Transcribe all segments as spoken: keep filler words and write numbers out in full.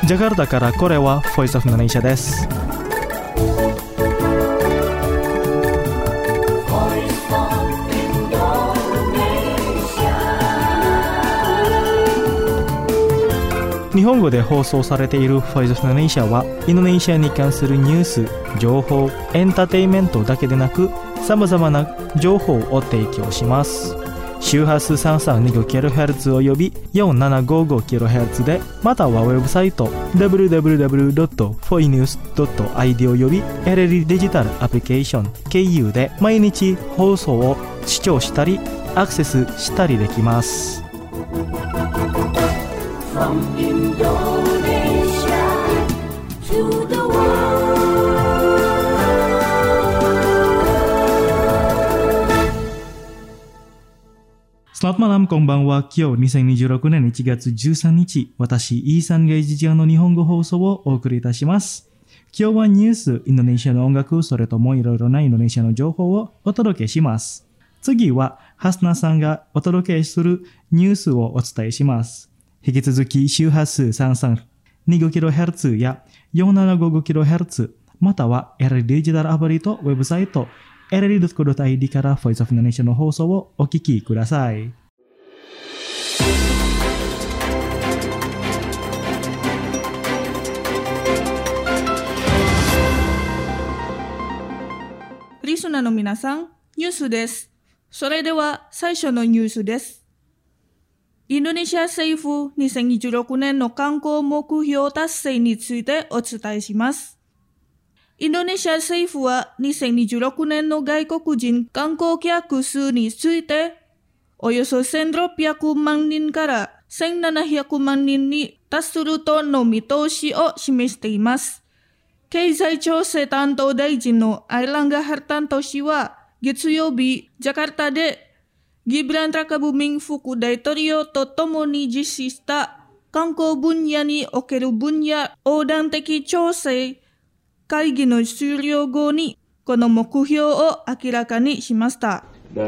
ジャカルタからこれは Voice of Indonesia です。日本語で放送されている Voice of Indonesia はインドネシアに関するニュース、情報、エンターテインメントだけでなくさまざまな情報を提供します。周波数 さんさんにごキロヘルツ および よんななごごキロヘルツ で、またはウェブサイト ダブリューダブリューダブリュードットフォイニュースドットアイディー および エルエルディー デジタルアプリケーション経由で毎日放送を視聴したりアクセスしたりできます。From Indonesia to the world. Selamat malam, konbanwa. Kyo にせんにじゅうろくねんいちがつじゅうさんにち、私、イーサンがいじちやの日本語放送をお送りいたします。今日はニュース、インドネシアの音楽、それともいろいろなインドネシアの情報をお届けします。次は、ハスナさんがお届けするニュースをお伝えします。引き続き周波数 さんさんにごキロヘルツ や よんななごごキロヘルツ または エルエルディー デジタルアプリとウェブサイト エルエルディー ドットコム ドットアイディー から Voice of Indonesia の放送をお聞きください。 リスナーの皆さん、ニュースです。それでは最初のニュースです。インドネシア政府にせんにじゅうろくねんの観光目標達成についてお伝えします。インドネシア政府はにせんにじゅうろくねんの外国人観光客数についておよそせんろっぴゃくまんにんからせんななひゃくまんにんに達するとの見通しを示しています。経済調整担当大臣のアイランガ・ハルタント氏は月曜日、ジャカルタでギブラン・ラカブミン副大統領と共に実施した観光分野における分野横断的調整会議の終了後にこの目標を明らかにしました。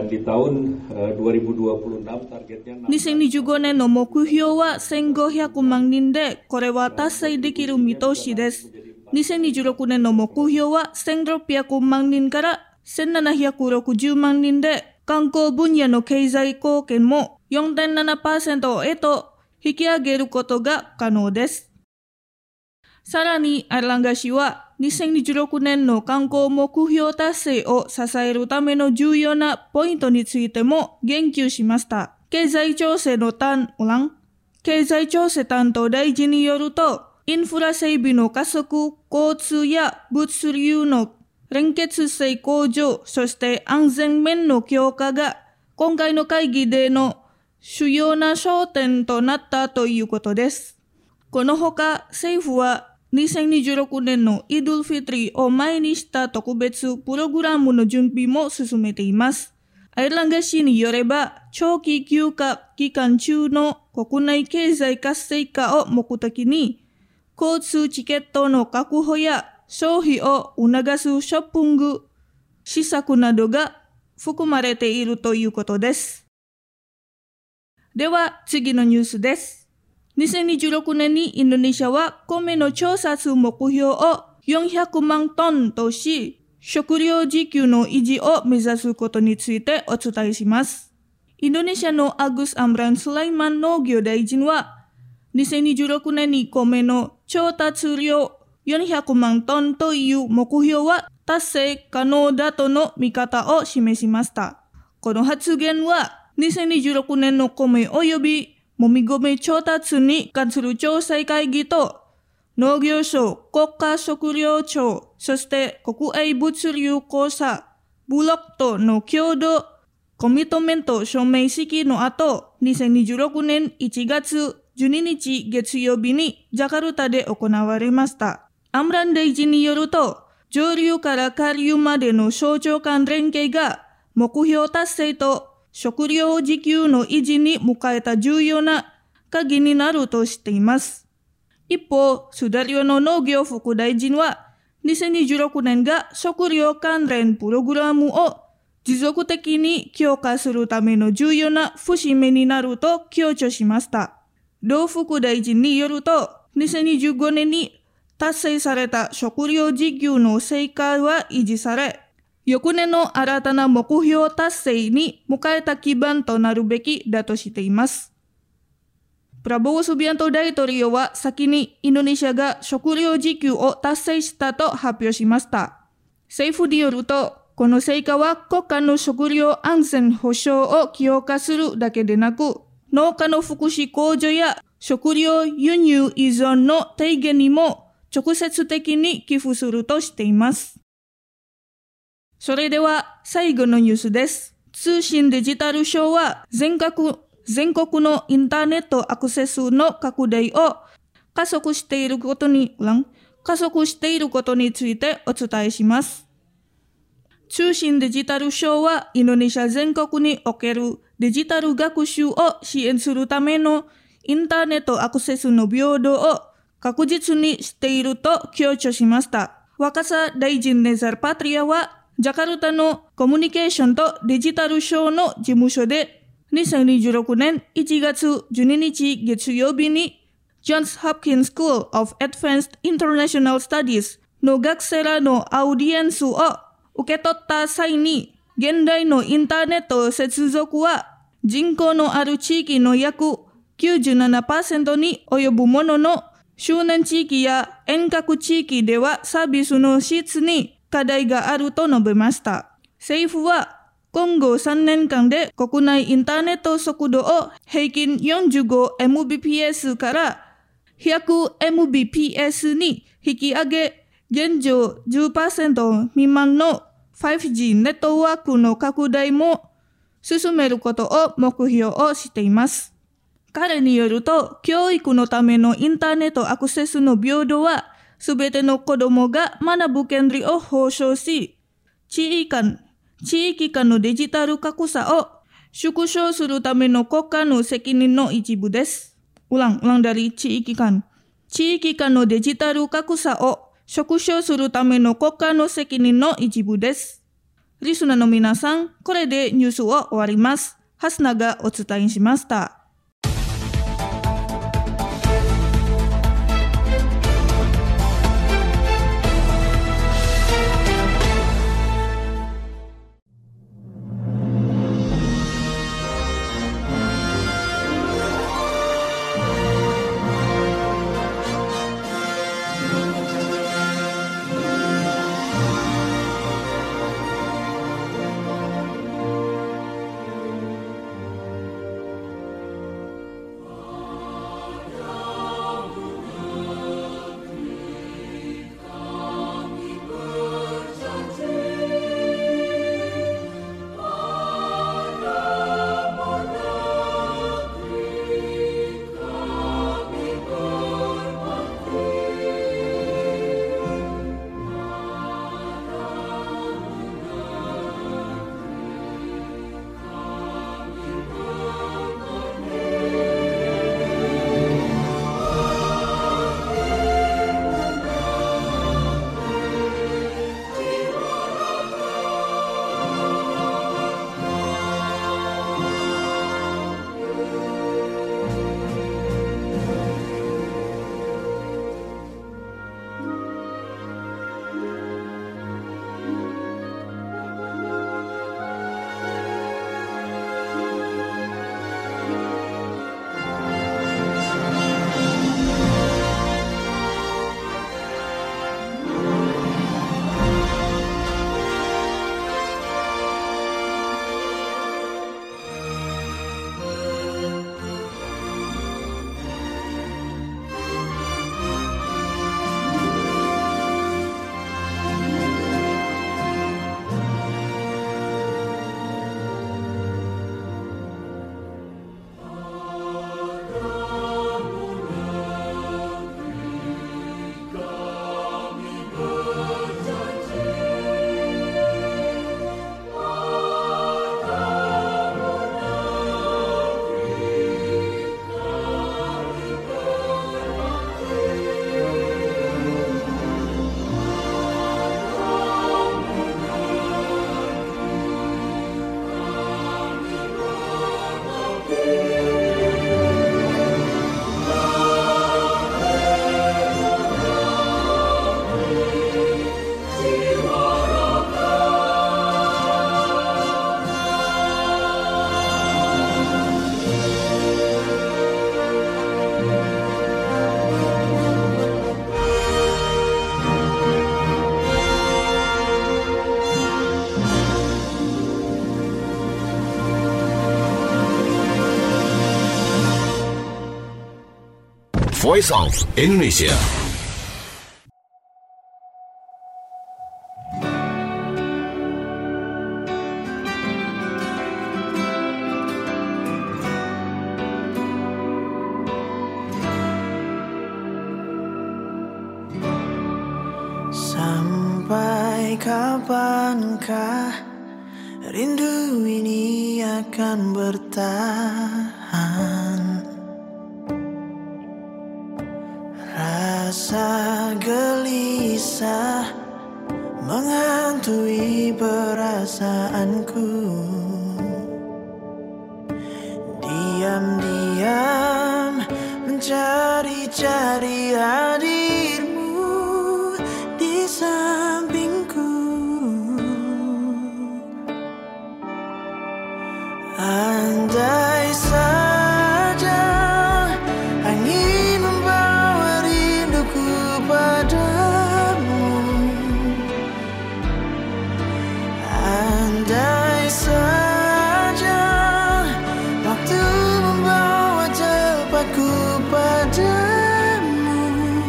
にせんにじゅうごねんの目標はせんごひゃくまんにんで、これは達成できる見通しです。にせんにじゅうろくねんの目標はせんろっぴゃくまんにんからせんななひゃくろくじゅうまんにんで、観光分野の経済貢献も よんてんななパーセント へと引き上げることが可能です。さらに、アイランガ氏はにせんにじゅうろくねんの観光目標達成を支えるための重要なポイントについても言及しました。経済調整の担当、経済調整担当大臣によると、インフラ整備の加速、交通や物流の連結性向上、そして安全面の強化が今回の会議での主要な焦点となったということです。このほか政府はにせんにじゅうろくねんのイドゥルフィトリを前にした特別プログラムの準備も進めています。アイランガ氏によれば、長期休暇期間中の国内経済活性化を目的に、交通チケットの確保や消費を促すショッピング施策などが含まれているということです。では次のニュースです。にせんにじゅうろくねんにインドネシアは米の調達目標をよんひゃくまんトンとし、食料自給の維持を目指すことについてお伝えします。インドネシアのアグス・アムラン・スライマン農業大臣は、にせんにじゅうろくねんに米の調達量よんひゃくまんトンという目標は達成可能だとの見方を示しました。この発言はにせんにじゅうろくねんの米及びもみ米調達に関する調査会議と農業省、国家食糧庁、そして国営物流公社、ブロックとの共同コミットメント署名式の後、にせんにじゅうろくねんいちがつじゅうににち月曜日にジャカルタで行われました。アムラン大臣によると、上流から下流までの省庁間連携が目標達成と食料自給の維持に迎えた重要な鍵になるとしています。一方、スダリオの農業副大臣は、にせんにじゅうろくねんが食料関連プログラムを持続的に強化するための重要な節目になると強調しました。同副大臣によると、 にせんにじゅうごねんに達成された食料自給の成果は維持され、翌年の新たな目標達成に向かえた基盤となるべきだとしています。プラボー・スビアント大統領は先にインドネシアが食料自給を達成したと発表しました。政府によると、この成果は国家の食料安全保障を強化するだけでなく、農家の福祉向上や食料輸入依存の低減にも直接的に寄付するとしています。それでは最後のニュースです。通信デジタル省は全国、全国のインターネットアクセスの拡大を加速していることに、加速していることについてお伝えします。通信デジタル省はインドネシア全国におけるデジタル学習を支援するためのインターネットアクセスの平等を確実にしていると強調しました。若狭大臣ネザルパトリアは、ジャカルタのコミュニケーションとデジタル省の事務所でにせんにじゅうろくねんいちがつじゅうににち月曜日にジョンズ・ホプキンス・スクール・オブ・アドバンスド・インターナショナル・スタディーズの学生らのアウディエンスを受け取った際に、現代のインターネット接続は人口のある地域の約 きゅうじゅうななパーセント に及ぶものの、周年地域や遠隔地域ではサービスの質に課題があると述べました。政府は今後さんねんかんで国内インターネット速度を平均 よんじゅうごエムビーピーエス から ひゃくエムビーピーエス に引き上げ、現状 じゅっパーセント 未満の ファイブジー ネットワークの拡大も進めることを目標をしています。彼によると、教育のためのインターネットアクセスの平等は、すべての子供が学ぶ権利を保障し、地域間、地域間のデジタル格差を縮小するための国家の責任の一部です。ulang, ulang dari 地域間。地域間のデジタル格差を縮小するための国家の責任の一部です。リスナーの皆さん、これでニュースを終わります。ハスナがお伝えしました。 Voice of Indonesia. Sampai kapankah rindu ini akan bertahan? Rasa gelisah menghantui perasaanku. Diam-diam mencari-cari hadirmu di sampingku. Andai saja angin membawa rinduku padamu. Andai saja waktu membawa cepatku padamu.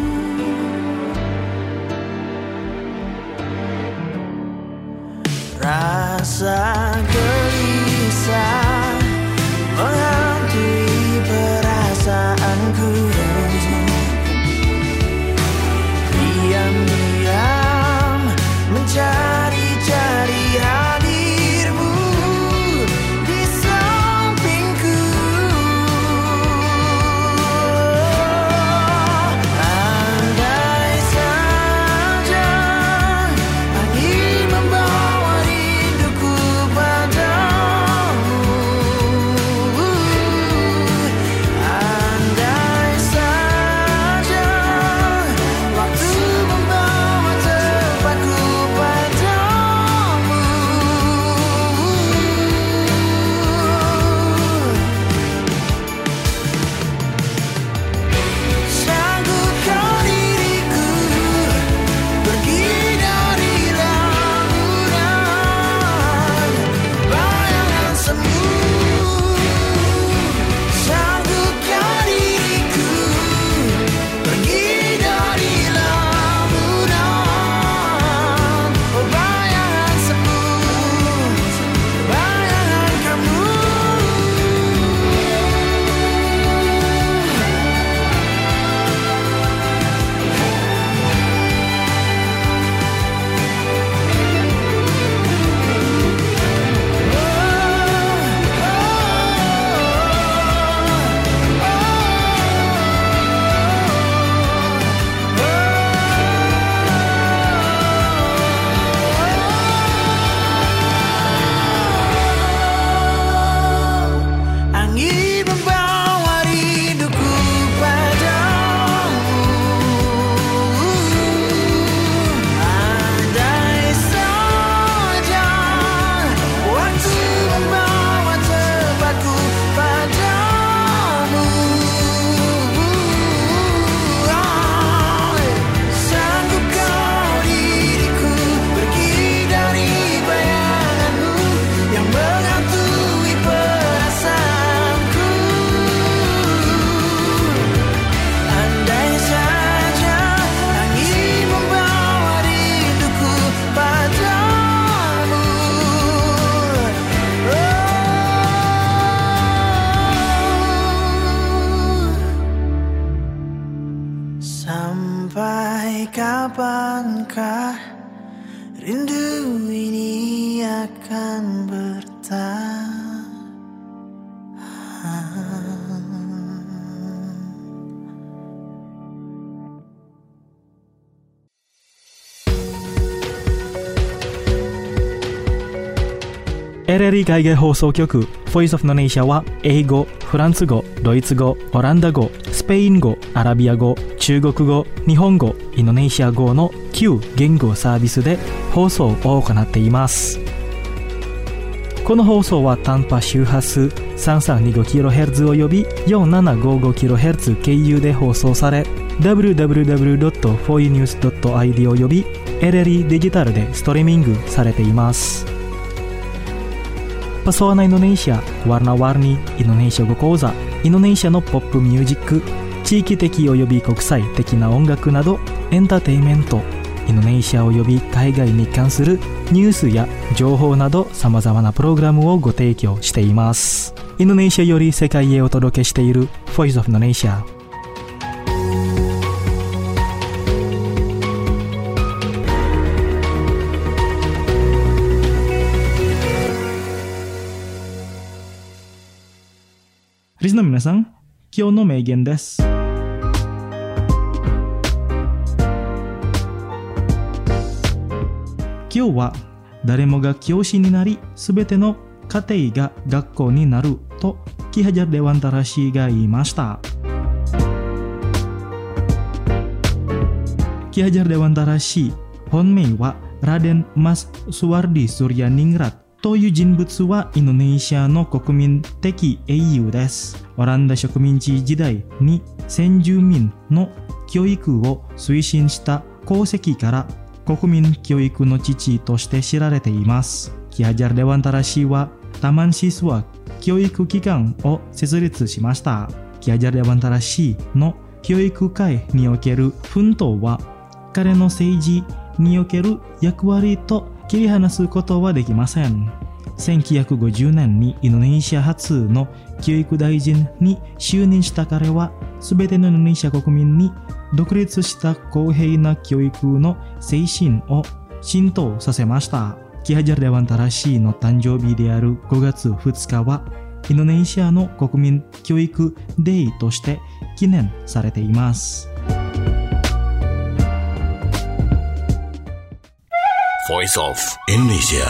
Rasa gelisah menghantui perasaanku. Diam-diam mencari-cari hadirmu di sampingku. Andai saja angin membawa rinduku padamu. Andai saja waktu membawa cepatku padamu. Sanggupkah diriku pergi dari lamunan bayangan semu? Sanggupkah diriku pergi dari lamunan bayangan semu, bayangan kamu. Angin membawa rinduku padamu. Andai saja waktu membawa cepatku padamu. Sanggupkah diriku pergi dari bayanganmu yang menghantui perasaanku. Andai saja angin membawa rinduku padamu. Sampai kapankah rindu ini akan bertahan? エルエルイ 海外放送局 Voice of Indonesia は英語、フランス語、ドイツ語、オランダ語、スペイン語、アラビア語、中国語、日本語、インドネシア語のきゅう言語サービスで放送を行っています。この放送は短波周波数 さんさんにごキロヘルツ および よんななごごキロヘルツ 経由で放送され ダブリューダブリューダブリュードットフォーユーニュースドットアイディー および エルエルイ デジタルでストリーミングされています。Pesona Indonesia, warna-warni Indonesia Go Koza, Indonesia no pop music, 地域的及び国際的な音楽などエンターテインメント、インドネシア及び海外に関するニュースや情報など様々なプログラムをご提供しています。インドネシアより世界へお届けしている Voice of Indonesia。リスナーの皆さん、今日の名言です。今日は誰もが教師になり、すべての家庭が学校になるとKi Hajar Dewantara氏が言いました。Ki Hajar Dewantara氏、本名はラデン・マス・スワルディ・スリア・ニングラットという人物はインドネシアの国民的英雄です。オランダ植民地時代に先住民の教育を推進した功績から国民教育の父として知られています。Ki Hajar Dewantara氏はタマンSiswa教育機関を設立しました。Ki Hajar Dewantara氏の教育界における奮闘は彼の政治における役割と切り離すことはできません。せんきゅうひゃくごじゅうねんにインドネシア初の教育大臣に就任した彼は、すべてのインドネシア国民に独立した公平な教育の精神を浸透させました。Ki Hajar Dewantara氏の誕生日であるごがつふつかは、インドネシアの国民教育デーとして記念されています。 Voice of Indonesia。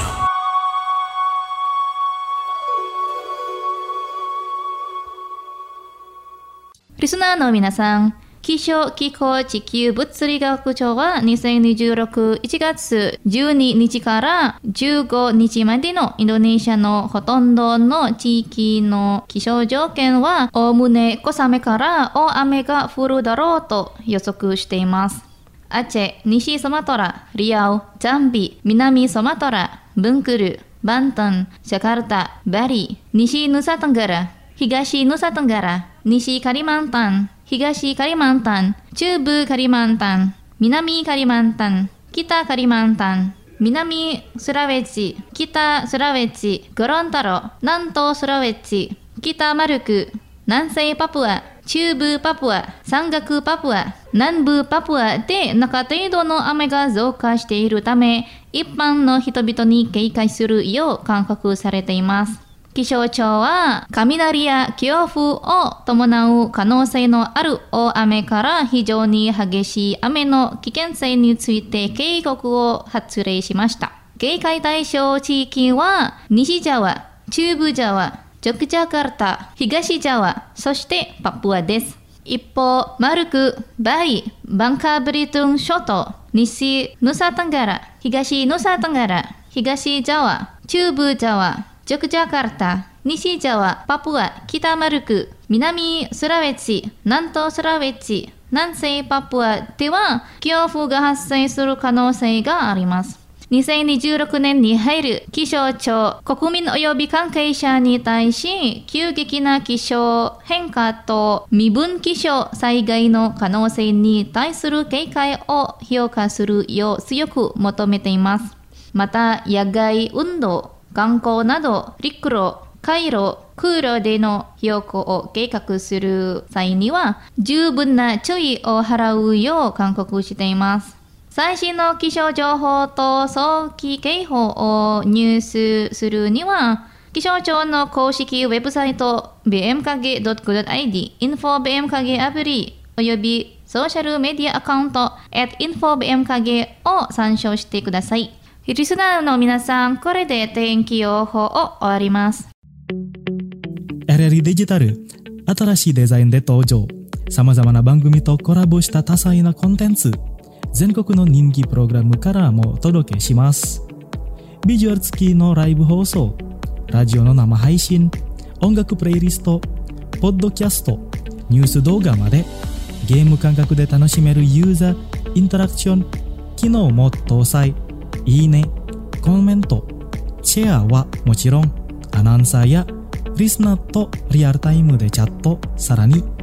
リスナーの皆さん、気象気候地球物理学庁はにせんにじゅうろくねんいちがつじゅうににちからじゅうごにちまでのインドネシアのほとんどの地域の気象条件はおおむね小雨から大雨が降るだろうと予測しています。アチェ、西スマトラ、リアオ、ジャンビ、南スマトラ、ブンクル、バンタン、ジャカルタ、バリ、西ヌサタンガラ、東ヌサタンガラ、西カリマンタン、東カリマンタン、中部カリマンタン、南カリマンタン、北カリマンタン、南スラウェチ、北スラウェチ、ゴロンタロ、南東スラウェチ、北マルク、南西パプア、中部パプア、山岳パプア、南部パプアで中程度の雨が増加しているため、一般の人々に警戒するよう勧告されています。気象庁は雷や強風を伴う可能性のある大雨から非常に激しい雨の危険性について警告を発令しました。警戒対象地域は西ジャワ、中部ジャワ、ジョクジャカルタ、東ジャワ、そしてパプアです。一方、マルク、バリ、バンカーブリトン諸島、西ヌサタンガラ、東ヌサタンガラ、東ジャワ、中部ジャワ、ジョクジャカルタ、西ジャワ、パプア、北マルク、南スラウェチ、南東スラウェチ、南西パプアでは強風が発生する可能性があります。にせんにじゅうろくねんに入る気象庁、国民及び関係者に対し、急激な気象変化と未分気象災害の可能性に対する警戒を評価するよう強く求めています。また、野外運動、観光など陸路、海路、空路での飛行を計画する際には十分な注意を払うよう勧告しています。最新の気象情報と早期警報を入手するには、気象庁の公式ウェブサイト ビーエムケードットコムドットアイディー、インフォビーエムケーアプリおよびソーシャルメディアアカウント アットインフォビーエムケーを参照してください。リスナーの皆さん、これで天気予報を終わります。 エルエルイー デジタル、新しいデザインで登場。様々な番組とコラボした多彩なコンテンツ。全国の人気プログラムからもお届けします。ビジュアル付きのライブ放送、ラジオの生配信、音楽プレイリスト、ポッドキャスト、ニュース動画まで、ゲーム感覚で楽しめるユーザーインタラクション、機能も搭載。いいね、コメント、シェアはもちろん、アナウンサーやリスナーとリアルタイムでチャット、さらに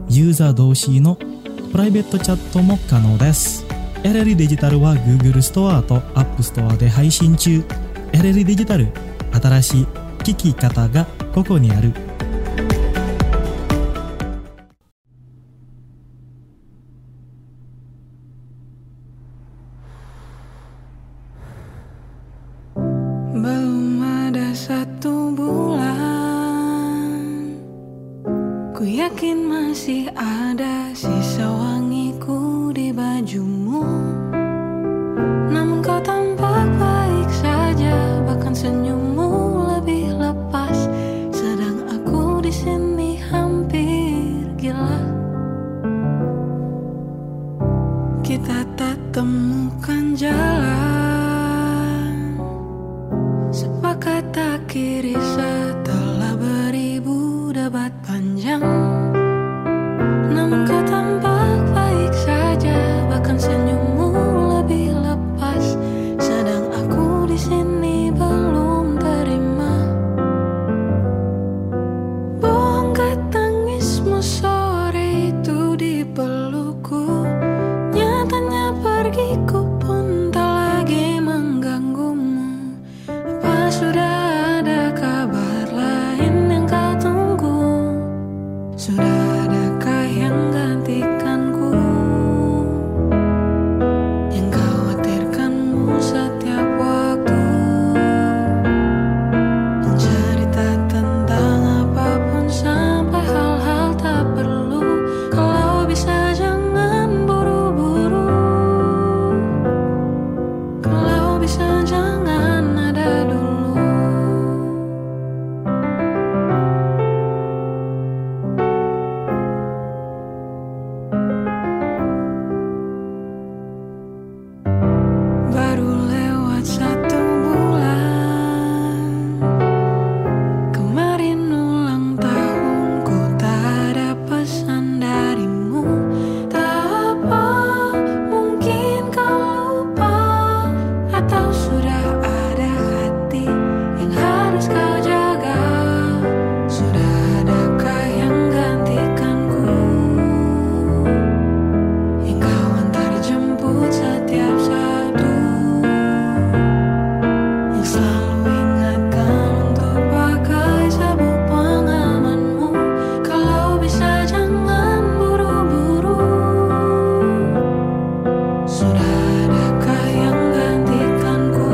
ユーザー同士のプライベートチャットも可能です。エルエル デジタルは Google ストアと App ストアで配信中。エルエル デジタル、新しい聞き方がここにある。 Belum ada satu bulan, ku yakin masih ada sisa wangiku di bajumu. Namun kau tampak baik saja, bahkan senyummu lebih lepas. Sedang aku di sini hampir gila. Kita tak temukan jalan, sepakat akhiri setelah beribu debat panjang. Namun kau tampak baik saja, bahkan senyummu lebih lepas. Sedang aku di sini belum terima. Bohongkah tangismu sore itu di pelukku? Nyatanya pergiku pun tak lagi mengganggumu. Apa sudah ada kabar lain yang kau tunggu? Sudah adakah yang gantikanku? Yang khawatirkanmu setiap waktu, cerita tentang apapun sampai hal-hal tak perlu. Kalau bisa jangan buru-buru, kalau bisa jangan ada dulu. Baru lewat satu bulan, kemarin ulang tahunku, tak ada pesan darimu. Tak apa, mungkin kau lupa, atau sudah ada hati yang harus kau jaga. Sudah adakah yang gantikanku, yang kau antar jemput setiap satu, yang selalu ingatkan untuk pakai sabuk pengamanmu. Kalau bisa jangan buru-buru, sudah adakah yang gantikanku,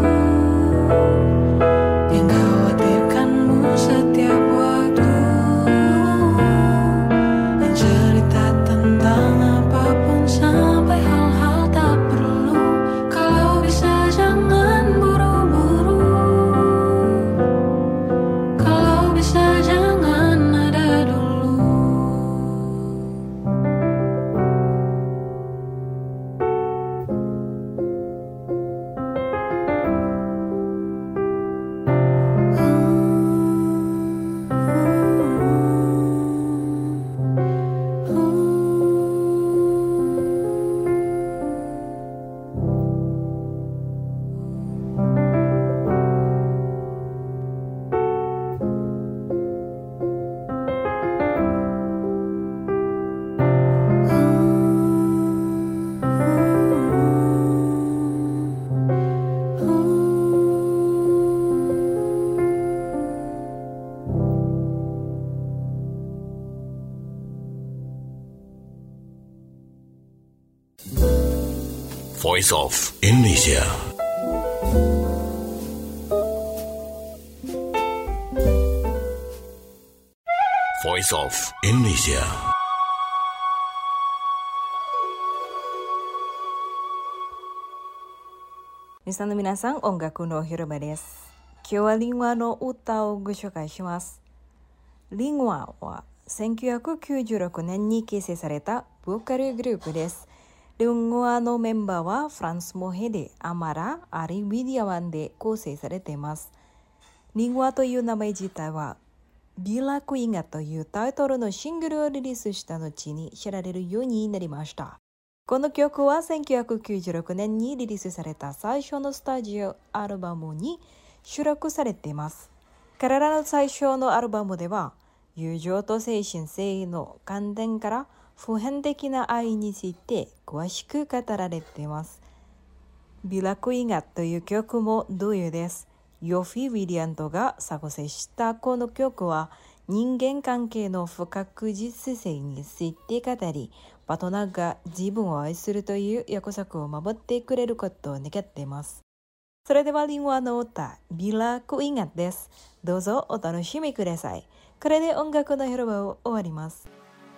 yang khawatirkanmu setiap waktu, yang cerita tentang apapun sampai hal-hal tak perlu. Kalau bisa jangan buru-buru, kalau bisa jangan ada dulu. Voice of Indonesia. Voice of Indonesia. Listener minasan, ongaku no Hiroma desu. Kyou wa Rinwa no uta o go shoukai shimasu. Rinwa waせんきゅうひゃくきゅうじゅうろくねんに結成されたボーカルグループです。リンゴのメンバーはフランスモヘでアマラ、アリ・ウィリアワンで構成されています。リンゴという名前自体はビラクインガというタイトルのシングルをリリースした後に知られるようになりました。この曲はせんきゅうひゃくきゅうじゅうろくねんにリリースされた最初のスタジオアルバムに収録されています。彼らの最初のアルバムでは友情と精神性の観点から普遍的な愛について詳しく語られています。ビラクインガという曲も同様です。ヨフィ・ウィリアントが作成したこの曲は人間関係の不確実性について語り、パートナーが自分を愛するという約束を守ってくれることを願っています。それではリンゴの歌、ビラクインガです。どうぞお楽しみください。これで音楽の広場を終わります。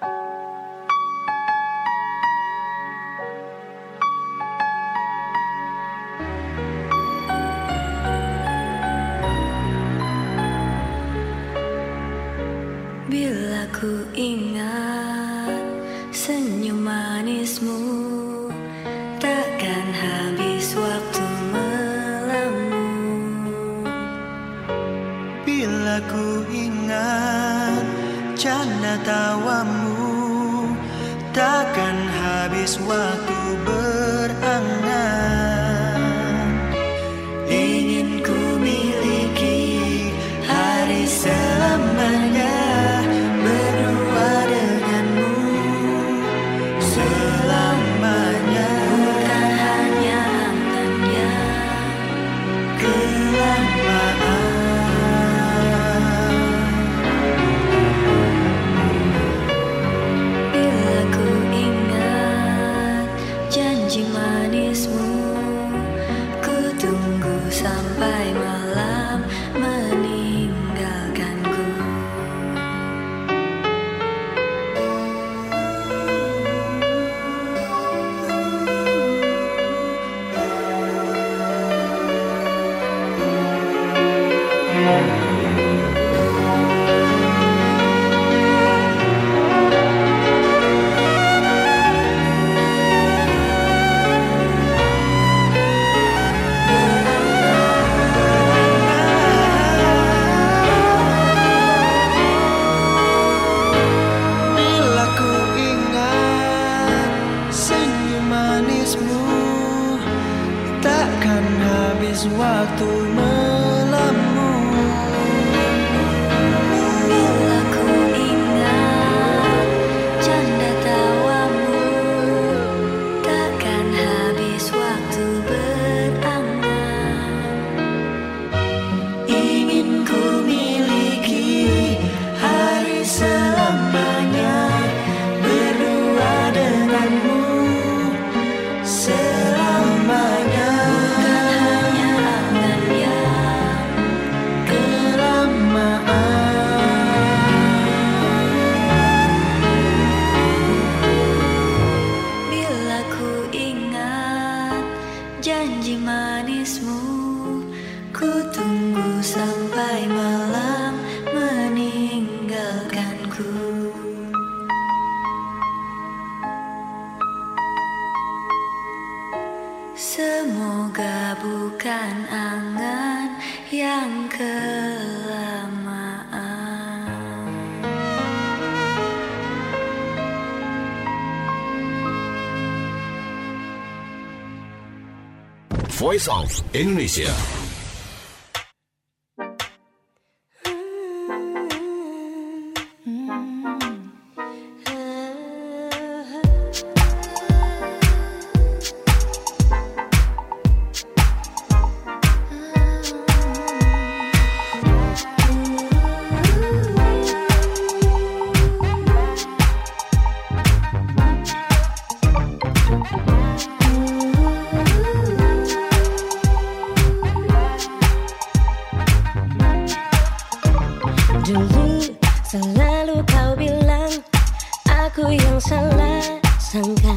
Bila ku ingat senyum manismu, takkan habis waktu melamun. Bila ku ingat canda tawamu, takkan habis waktu berangan. Ingin ku miliki hari selamanya, berdua denganmu selamanya. Bukan hanya angannya kelamaan. Bila ku ingat janji manismu, ku tunggu sampai malam meninggalkanku. Bila ku ingat senyum manismu, takkan habis waktu melamun. Bila ku ingat canda tawamu, takkan habis waktu berangan. Ingin ku miliki hari selamanya, berdua denganmu selamanya. Bukan hanya angannya kelamaan. Bila ku ingat janji manismu, ku tunggu sampai malam meninggalkanku. Semoga bukan angan yang kelamaan. Voice of Indonesia. Dulu selalu kau bilang aku yang salah sangka.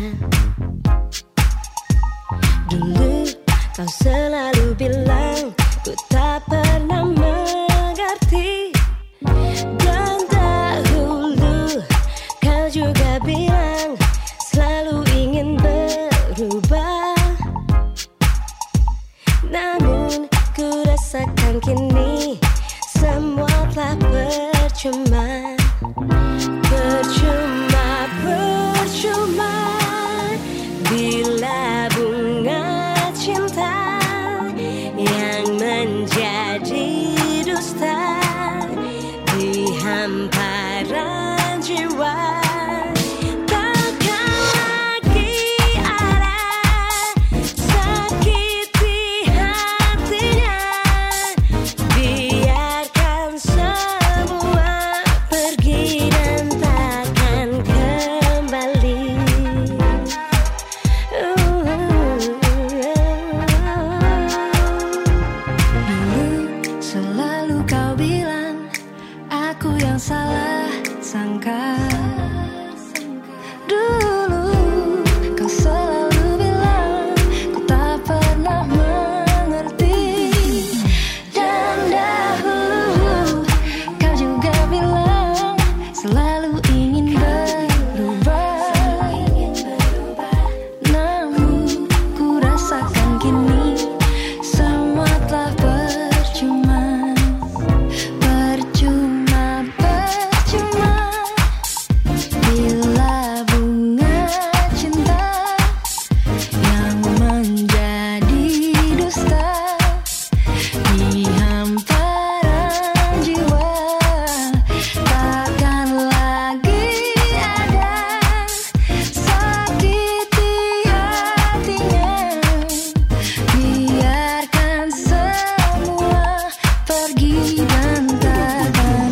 Dulu kau selalu bilang ku tak pernah mengerti. Dan dahulu kau juga bilang selalu ingin berubah. Namun ku rasakan kini semua telah percuma. Percuma, percuma. Bila bunga cinta yang menjadi dusta dihampar dan takkan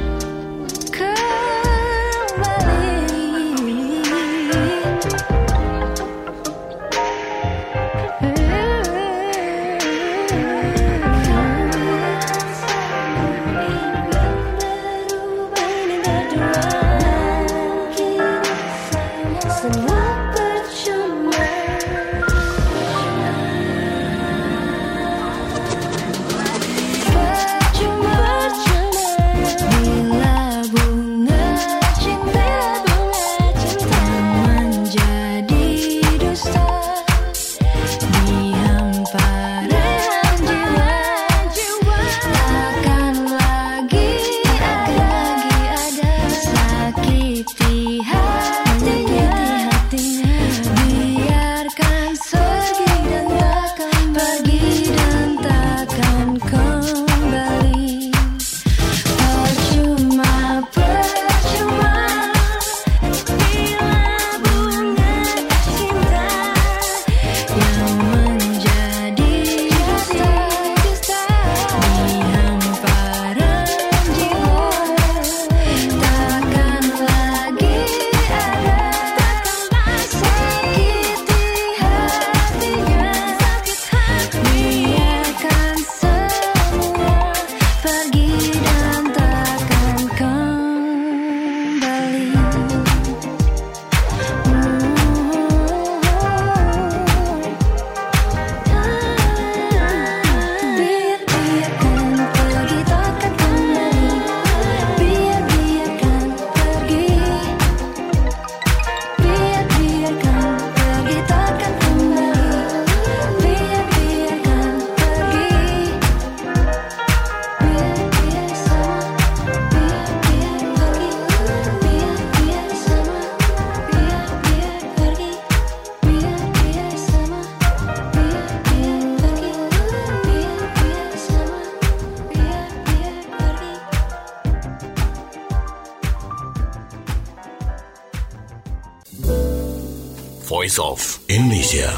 Voice of Indonesia.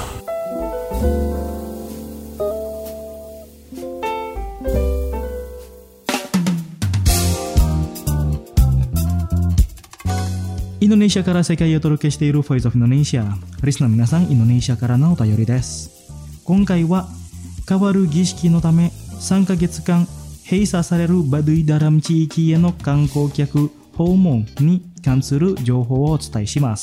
Indonesia から世界へお届けしている Voice of Indonesia。リスナーの皆さん、インドネシアからのお便りです。今回は変わる儀式のためさんかげつかん閉鎖されるバドゥイダラム地域への観光客訪問に関する情報をお伝えします。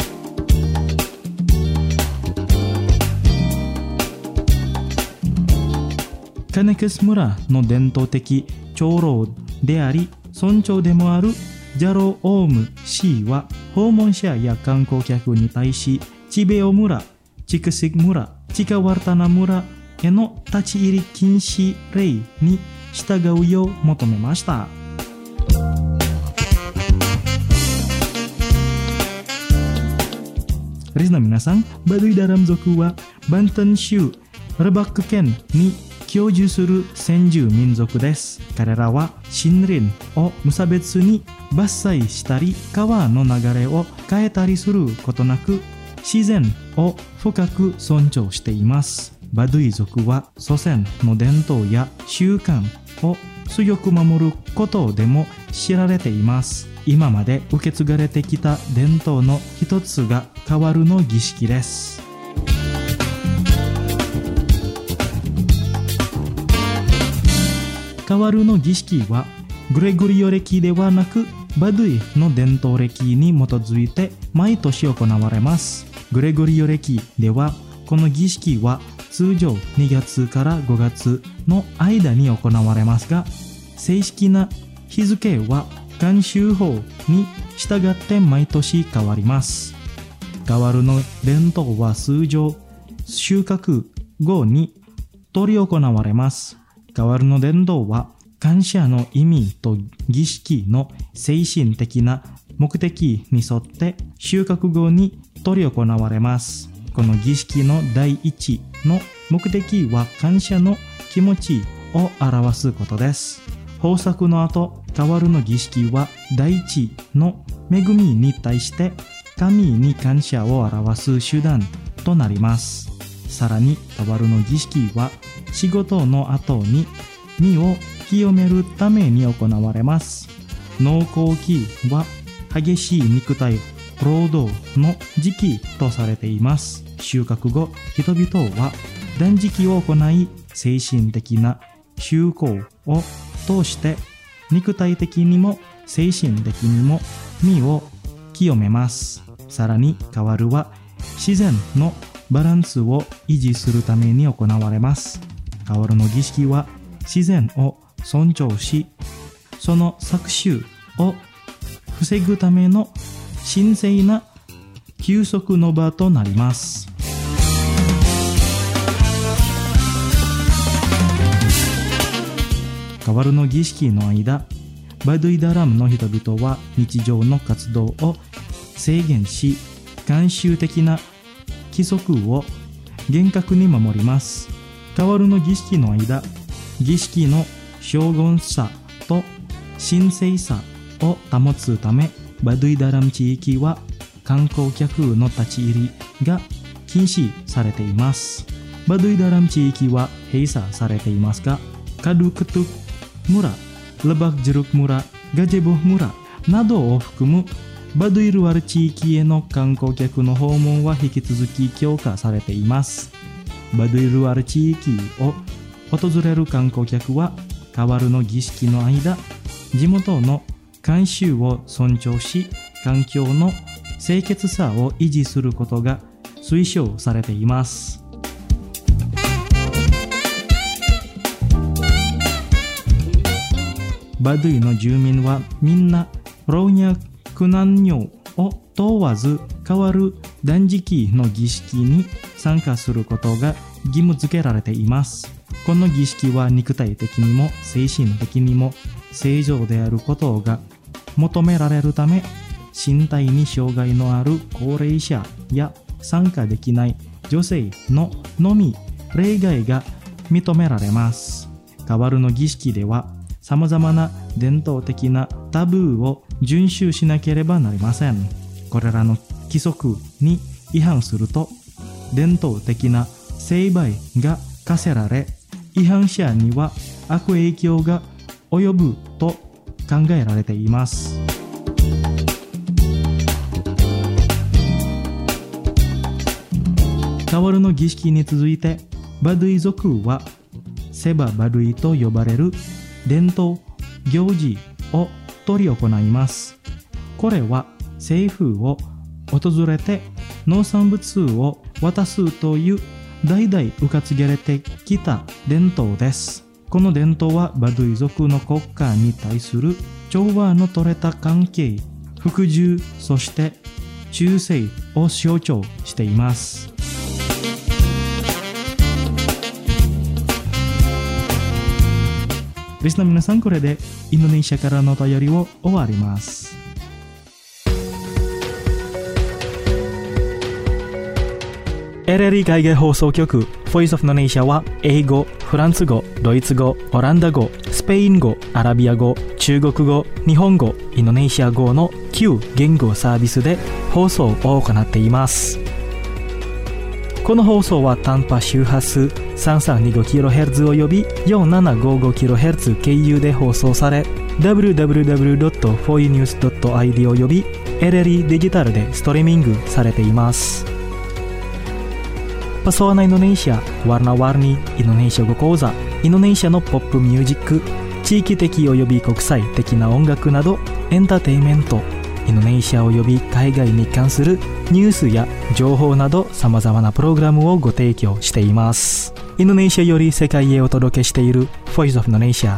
カネクス村の伝統的長老であり村長でもあるジャロオーム氏は訪問者や観光客に対しチベオ村、チクシク村、チカワルタナ村への立ち入り禁止令に従うよう求めました。リスナーの皆さん、バドゥイダラム族はバンタン州レバック県に居住する先住民族です。彼らは森林を無差別に伐採したり川の流れを変えたりすることなく自然を深く尊重しています。バドゥイ族は祖先の伝統や習慣を強く守ることでも知られています。今まで受け継がれてきた伝統の一つがカワルの儀式です。カワルの儀式はグレゴリオ暦ではなくバドゥイの伝統暦に基づいて毎年行われます。グレゴリオ暦ではこの儀式は通常にがつからごがつの間に行われますが、正式な日付は慣習法に従って毎年変わります。カワルの伝統は通常収穫後に執り行われます。カワルの伝統は感謝の意味と儀式の精神的な目的に沿って収穫後に執り行われます。この儀式の第一の目的は感謝の気持ちを表すことです。豊作の後、カワルの儀式は大地の恵みに対して神に感謝を表す手段となります。さらにカワルの儀式は仕事の後に実を清めるために行われます。農耕期は激しい肉体労働の時期とされています。収穫後、人々は断食を行い、精神的な修行を通して肉体的にも精神的にも身を清めます。さらにカワルは自然のバランスを維持するために行われます。カワルの儀式は自然を尊重し、その搾取を防ぐための神聖な休息の場となります。カワルの儀式の間、バドゥイダラムの人々は日常の活動を制限し、慣習的な規則を厳格に守ります。カワルの儀式の間、儀式の荘厳さと神聖さを保つため、バドゥイダラム地域は観光客の立ち入りが禁止されています。バドゥイダラム地域は閉鎖されていますが、カドゥクトゥ村、レバクジェルク村、ガジェボ村などを含むバドゥイルワル地域への観光客の訪問は引き続き強化されています。バドゥイルワル地域を訪れる観光客はカワルの儀式の間、地元の慣習を尊重し、環境の清潔さを維持することが推奨されています。バドゥイの住民はみんな老若男女を問わずカワル断食の儀式に参加することが義務付けられています。この儀式は肉体的にも精神的にも正常であることが求められるため、身体に障害のある高齢者や参加できない女性ののみ例外が認められます。カワルの儀式では様々な伝統的なタブーを遵守しなければなりません。これらの規則に違反すると伝統的な成敗が課せられ、違反者には悪影響が及ぶと考えられています。カワルの儀式に続いて、バドゥイ族はセババドゥイと呼ばれる伝統行事を執り行います。これは政府を訪れて農産物を渡すという代々受け継がれてきた伝統です。この伝統はバドゥイ族の国家に対する調和の取れた関係、服従、そして忠誠を象徴しています。リスナーの皆さん、これでインドネシアからのお便りを終わります。エルエルイー 海外放送局 Voice of Indonesia は英語、フランス語、ドイツ語、オランダ語、スペイン語、アラビア語、中国語、日本語、インドネシア語のきゅう言語サービスで放送を行っています。この放送は短波周波数 さんさんにごキロヘルツ および よんななごごキロヘルツ 経由で放送され、ダブリューダブリューダブリュードットフォーユーニュースドットアイディー および エルエルイー デジタルでストリーミングされています。Pesona Indonesia, warna-warni Indonesia語講座、インドネシアのポップミュージック、地域的および国際的な音楽などエンターテインメント、インドネシアおよび海外に関するニュースや情報など様々なプログラムをご提供しています。インドネシアより世界へお届けしている Voice of Indonesia。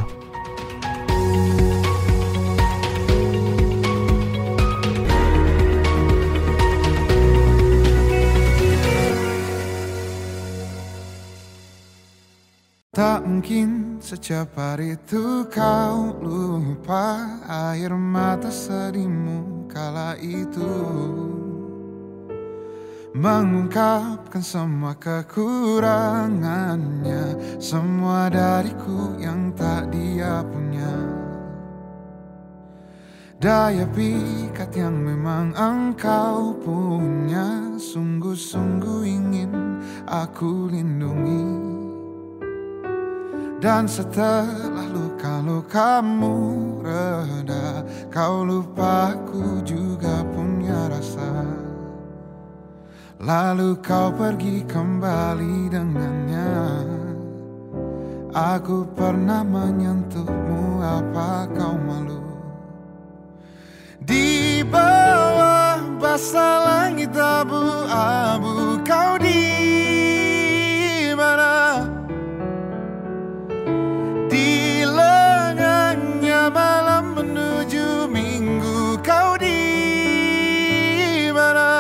Tak mungkin setiap hari itu kau lupa air mata sedihmu kala itu, mengungkapkan semua kekurangannya, semua dariku yang tak dia punya. Daya pikat yang memang engkau punya, sungguh-sungguh ingin aku lindungi. Dan setelah luka Kalau kamu reda, kau lupa aku juga punya rasa. Lalu kau pergi kembali dengannya. Aku pernah menyentuhmu, apa kau malu? Di bawah basah langit abu-abu, kau di mana? Di lengannya malam menuju minggu, kau di mana?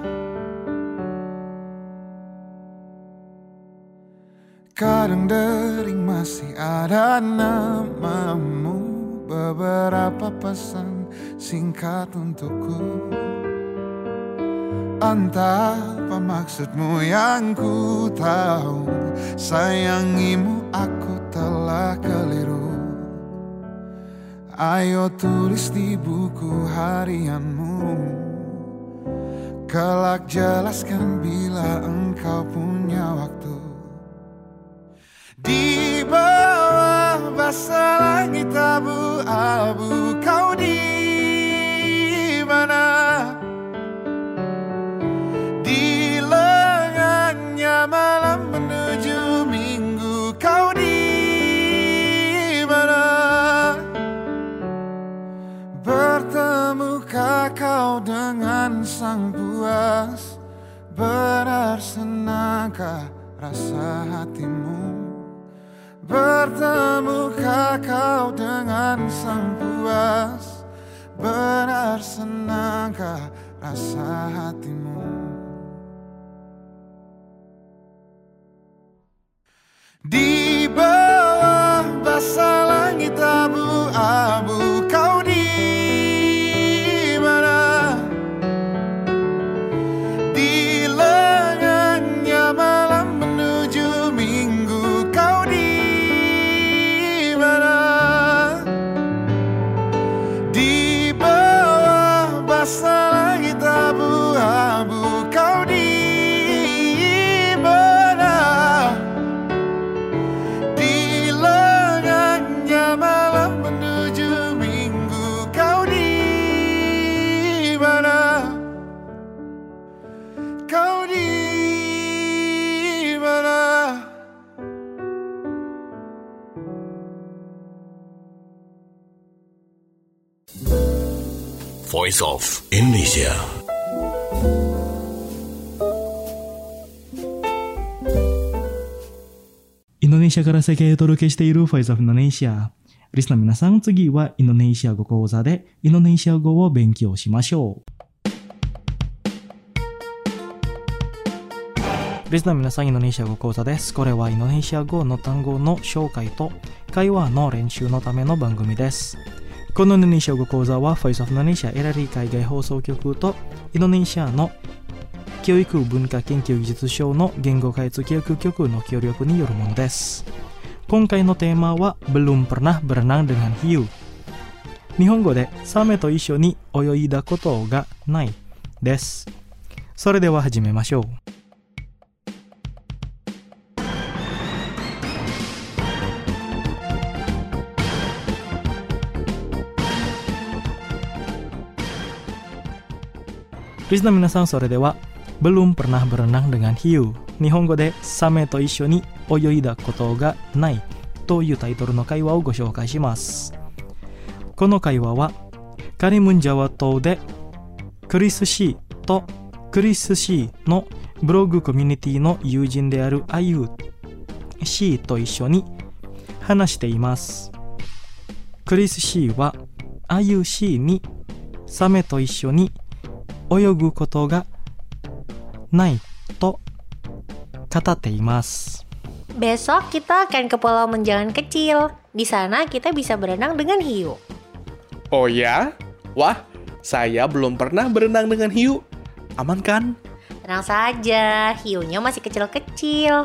Kadang dering masih ada namamu, beberapa pesan singkat untukku. Entah apa maksudmu yang ku tahu, sayangimu aku telah keliru. Ayo tulis di buku harianmu, kelak jelaskan bila engkau punya waktu. Di bawah basah langit abu-abu, kau di mana? Di lengannya malam menuju minggu, kau di mana? Bertemukah kau dengan sang puas? Benar senangkah rasa hatimu? Bertemukah kau dengan sang puas? Benar senangkah rasa hatimu? Di bawah basah langit abu-abu, kau di mana? Di lengannya malam menuju minggu, kau di mana? Di bawah basah langit abu-abu, kau di mana? Di lengannya malam menuju minggu, kau di mana? Kau di mana? Voice of Indonesia. Indonesia から世界へお届けしている Voice of Indonesia。リスナー皆さん、次はインドネシア語講座でインドネシア語を勉強しましょう。リスナー皆さん、インドネシア語講座です。これはインドネシア語の単語の紹介と会話の練習のための番組です。このインドネシア語講座は Voice of Indonesia エラリー海外放送局とインドネシアの教育文化研究技術省の言語開発教育局の協力によるものです。今回のテーマは belum pernah berenang dengan hiu。日本語でサメと一緒に泳いだことがないです。それでは始めましょう。リスナー皆さん、それでは belum pernah berenang dengan hiu。日本語でサメと一緒に泳いだことがないというタイトルの会話をご紹介します。この会話はカリムンジャワ島でクリス・シーとクリス・シーのブログコミュニティの友人であるアユシーと一緒に話しています。クリス・シーはアユシーにサメと一緒に泳ぐことがないと語っています。 Besok kita akan ke Pulau Menjangan Kecil. Di sana kita bisa berenang dengan hiu. Oh ya? Wah, saya belum pernah berenang dengan hiu. Aman kan? Tenang saja, hiunya masih kecil-kecil.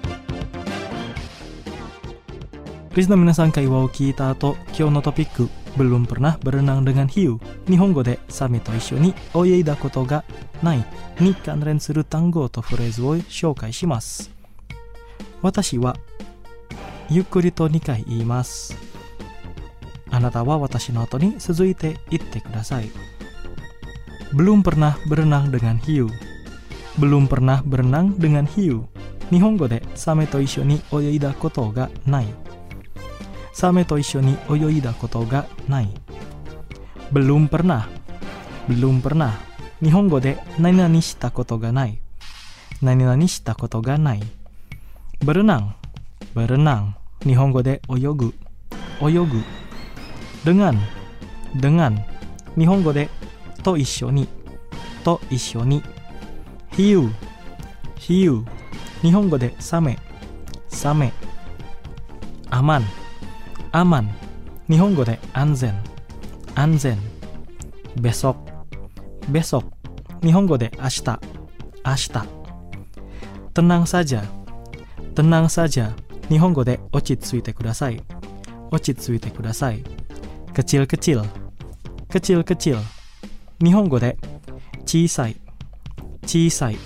Please の皆さん、会話を聞いた後、今日のトピック belum pernah berenang dengan hiu. Nihongo de same to issho ni oyeda koto ga nai ni kanren suru tango to phrase wo shoukai shimasu. Watashi wa yukkuri to ni kai iimasu. Anata wa watashi no ato ni suzuite itte kudasai. Belum pernah berenang dengan hiu. Belum pernah berenang dengan hiu. Nihongo de same to issho ni oyoida koto ga nai. Same to issho ni oyoida koto ga nai. Belum pernah. Belum pernah. Nihongo de nani-nani shita koto ga nai. Nani-nani shita koto ga nai. Berenang. Berenang. Nihongo de oyogu. Oyogu. Dengan. Dengan. Nihongo de to issho ni. To issho ni. Hiu. Hiu. Nihongo de same. Same. Aman. Aman. Nihongo de anzen. Anzen. Besok. Besok. Nihongo de ashita. Ashita. Tenang saja. Tenang saja. Nihongo de ochitsuite kudasai. Ochitsuite kudasai. Kecil-kecil. Kecil-kecil. Nihongo de chisai. Chisai.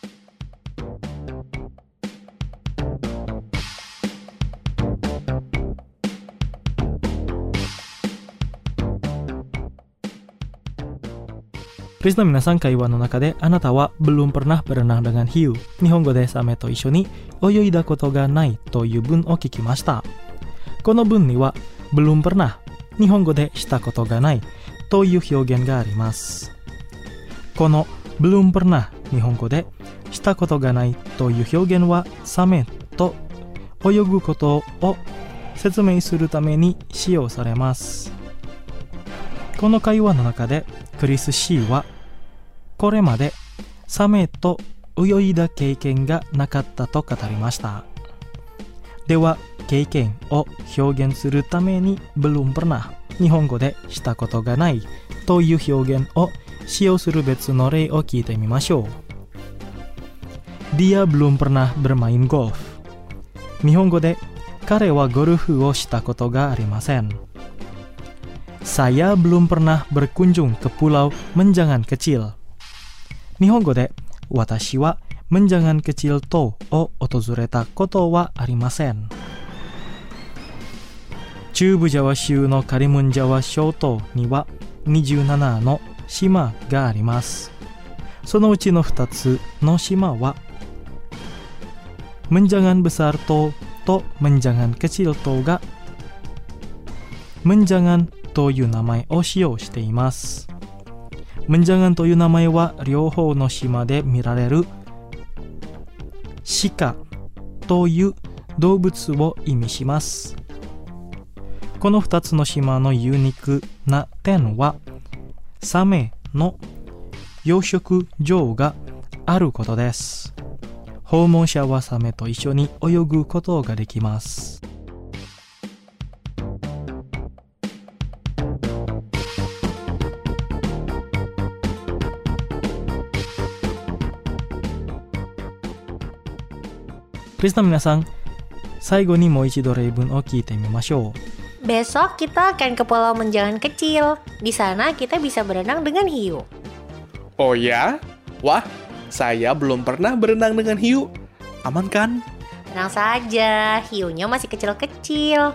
Please no minasan, kaiwa no naka de anata wa belum pernah berenang dengan hiu. Nihongo de same to issho ni oyoida koto ga nai to yu bun o kikimashita. Kono bun ni wa belum pernah, Nihongo de shita koto ga nai to yu hyogen ga arimasu. Kono belum pernah, Nihongo de shita koto ga nai to yu hyogen wa same to oyogu koto o setsumei suru tame ni shiyou saremasu. Kono kaiwa no naka deクリス C はこれまでサメと泳いだ経験がなかったと語りました。では経験を表現するためにbelum pernah、日本語でしたことがないという表現を使用する別の例を聞いてみましょう。Dia belum pernah bermain golf。日本語で彼はゴルフをしたことがありません。Saya belum pernah berkunjung ke pulau Menjangan Kecil。日本語で私はMenjangan Kecilとを訪れたことはありません。中部ジャワ州のカリムンジャワ諸島にはにじゅうななの島があります。そのうちのふたつの島はMenjangan Besar 島とMenjangan Kecil 島がMenjanganという名前を使用しています。Menjanganという名前は両方の島で見られる鹿という動物を意味します。このふたつの島のユニークな点はサメの養殖場があることです。訪問者はサメと一緒に泳ぐことができます。Please no minasan, 最後にもう一度例文を聞いてみましょう。 Besok kita akan ke Pulau Menjangan Kecil. Di sana kita bisa berenang dengan hiu. Oh ya? Wah, saya belum pernah berenang dengan hiu. Aman kan? Tenang saja, hiunya masih kecil-kecil.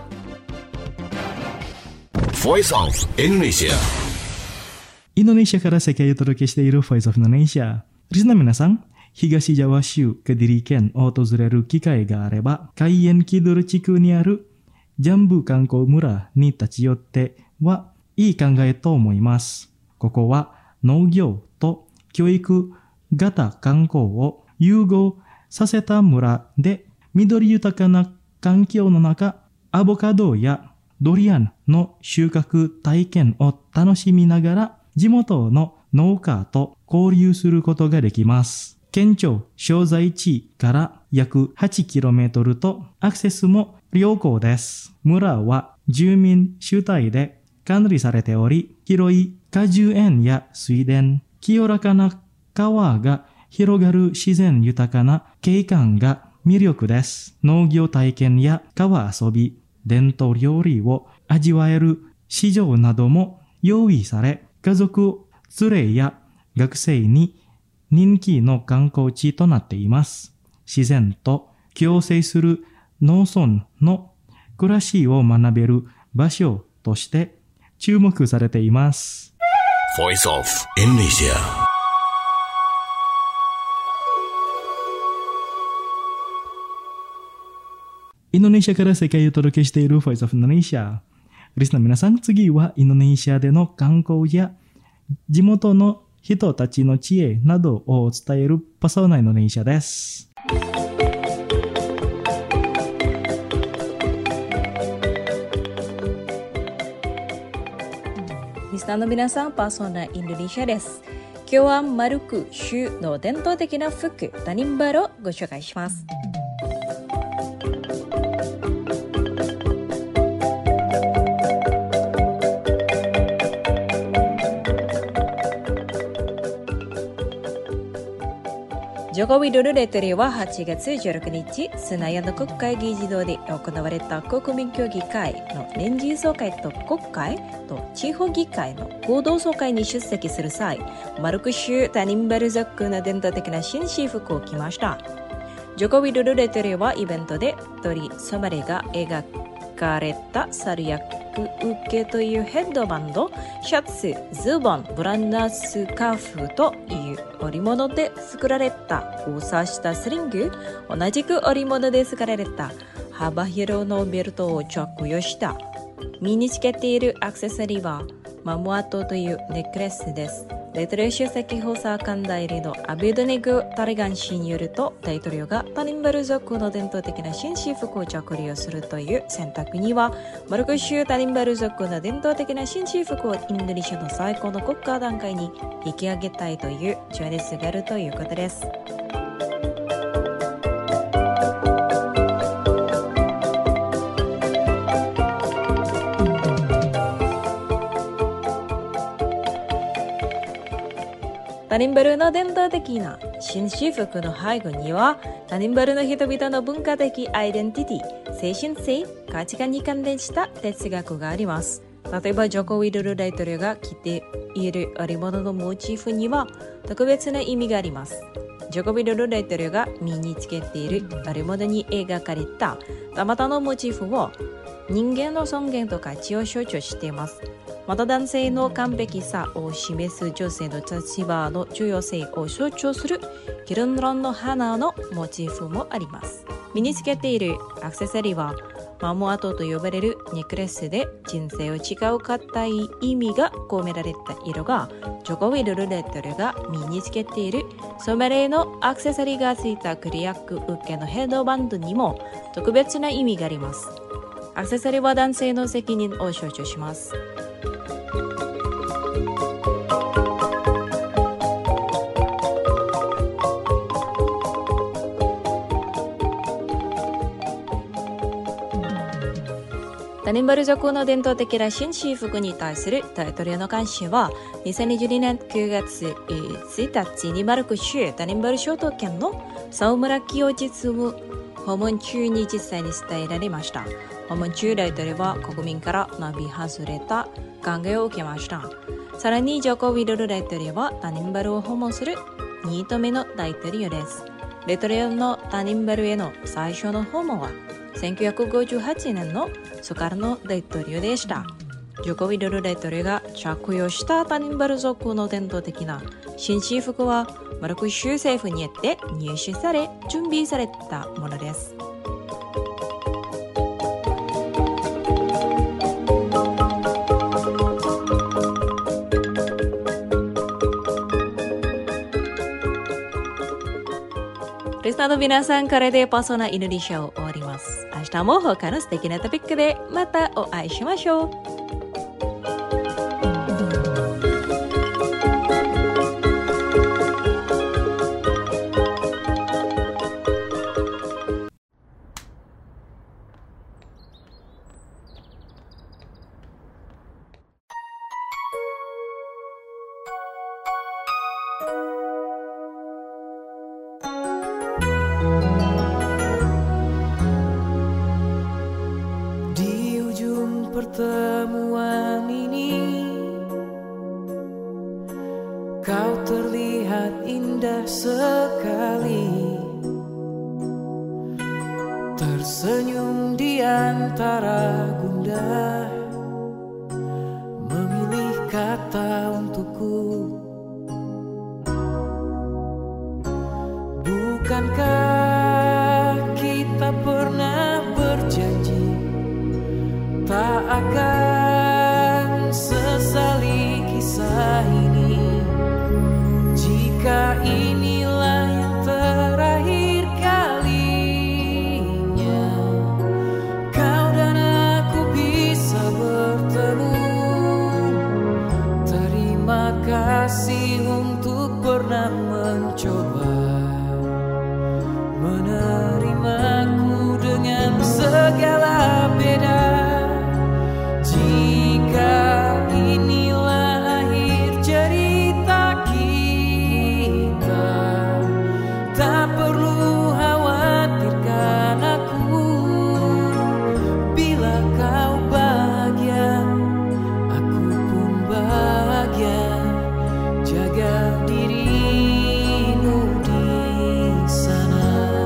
Voice of Indonesia. インドネシアから世界をお届けしている Voice of Indonesia。リスナー皆さん、東ジャワ州ケディリ県を訪れる機会があれば、海縁キドル地区にあるジャンブ観光村に立ち寄ってはいい考えと思います。ここは農業と教育型観光を融合させた村で、緑豊かな環境の中、アボカドやドリアンの収穫体験を楽しみながら、地元の農家と交流することができます。県庁所在地から約 はちキロメートル とアクセスも良好です。村は住民主体で管理されており、広い果樹園や水田、清らかな川が広がる自然豊かな景観が魅力です。農業体験や川遊び、伝統料理を味わえる市場なども用意され、家族連れや学生に人気の観光地となっています。自然と共生する農村の暮らしを学べる場所として注目されています。 Voice of Indonesia。 インドネシアから世界をお届けしている Voice of Indonesia。リスナー皆さん、次はインドネシアでの観光や地元の人たちの知恵などを伝えるパソナインドネシアです。 リスナーの皆さん、パソナインドネシアです。今日はマルク州の伝統的な服、タニンバルをご紹介します。ジョコビドル大統領ははちがつじゅうろくにち、スナヤの国会議事堂で行われた国民協議会の年次総会と国会と地方議会の合同総会に出席する際、マルク州タニンバル族の伝統的な紳士服を着ました。ジョコビドル大統領はイベントで鳥ソマレが描かれた猿役受けというヘッドバンド、シャツ、ズボン、ブランダースカーフという織物で作られた交差したスリング、同じく織物で作られた幅広のベルトを着用した。身につけているアクセサリーはマムアトというネックレスです。大統領首席補佐官代理のアビドネグ・タリガン氏によると、大統領がタニンバル族の伝統的な紳士服を着用するという選択には、マルク州タニンバル族の伝統的な紳士服をインドネシアの最高の国家段階に引き上げたいという情熱があるということです。タニンバルの伝統的な紳士服の背後には、タニンバルの人々の文化的アイデンティティ、精神性、価値観に関連した哲学があります。例えば、ジョコ・ウィドル大統領が着ている織物のモチーフには特別な意味があります。ジョコ・ウィドル大統領が身につけている織物に描かれたたまたのモチーフを人間の尊厳と価値を象徴しています。また男性の完璧さを示す女性の立場の重要性を象徴するギルンロンの花のモチーフもあります。身につけているアクセサリーはマモアトと呼ばれるネックレスで、人生を違う固い意味が込められた色が、ジョコ・ウィドル大統領が身につけているソメレのアクセサリーがついたクリアック受けのヘッドバンドにも特別な意味があります。アクセサリーは男性の責任を象徴します。タニンバル族の伝統的な紳士服に対する大統領の関心は、にせんにじゅうにねんくがつついたちにマルク州タニンバル諸島県のサウムラキを実務訪問中に実際に伝えられました。訪問中、大統領は国民から並外れた歓迎を受けました。さらにジョコ・ウィドル大統領はタニンバルを訪問するにどめの大統領です。大統領のタニンバルへの最初の訪問はせんきゅうひゃくごじゅうはちねんのスカルノ大統領でした。ジョコ・ウィドル大統領が着用したタニンバル族の伝統的な紳士服はマルク州政府によって入手され準備されたものです。リスナーの皆さん、これでパソナインドネシアを終わります。明日も他の素敵なトピックでまたお会いしましょう。 Pertemuan indah sekali, tersenyum di antara gundah, memilih kata untukku. Bukankah kita pernah berjanji tak akan sesali kisah ini? Jika inilah yang terakhir kalinya kau dan aku bisa bertemu, terima kasih untuk pernah mencoba menerimaku dengan segala beda. Jika inilah akhir cerita kita, tak perlu khawatirkan aku. Bila kau bahagia, aku pun bahagia. Jaga dirimu di sana.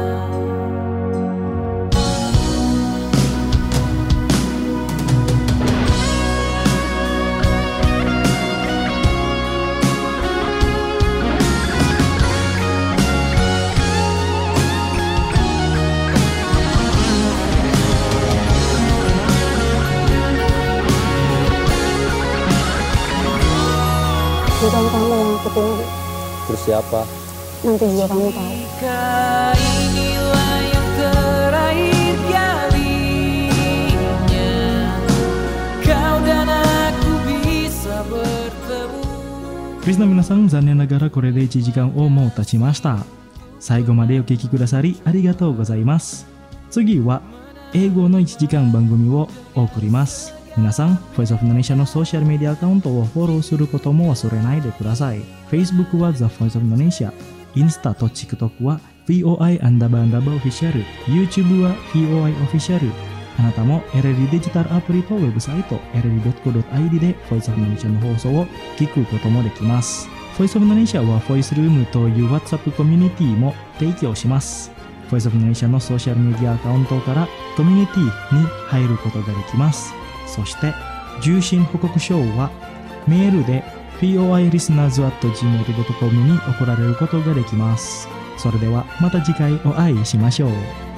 Bukan kamu yang aku tunggu. Terus siapa? Nanti juga kamu tahu. Jika inilah yang terakhir kalinya kau dan aku bisa bertemu. Krishna minasan, zanen nagara kore de ichi jikan o mou tachimashita. Saigo made o kiki kudasari arigatou gozaimasu. Tsugi wa eigo noいちじかん番組をお送ります。皆さん、Voice of Indonesia のソーシャルメディアアカウントをフォローすることも忘れないでください。Facebook は The Voice of Indonesia、インスタと TikTok は ブイオーアイ アンダーバーアンダーバーオフィシャル、YouTube は ブイオーアイ オフィシャル。あなたも エルエルディ デジタルアプリとウェブサイト エルエルディードットコードットアイディー で Voice of Indonesia の放送を聞くこともできます。Voice of Indonesia は Voice Room という WhatsApp コミュニティも提供します。Voice of Indonesia のソーシャルメディアアカウントからコミュニティに入ることができます。そして受信報告書はメールで ブイオーアイ リスナーズ アット ジーメール ドット コム に送られることができます。それではまた次回お会いしましょう。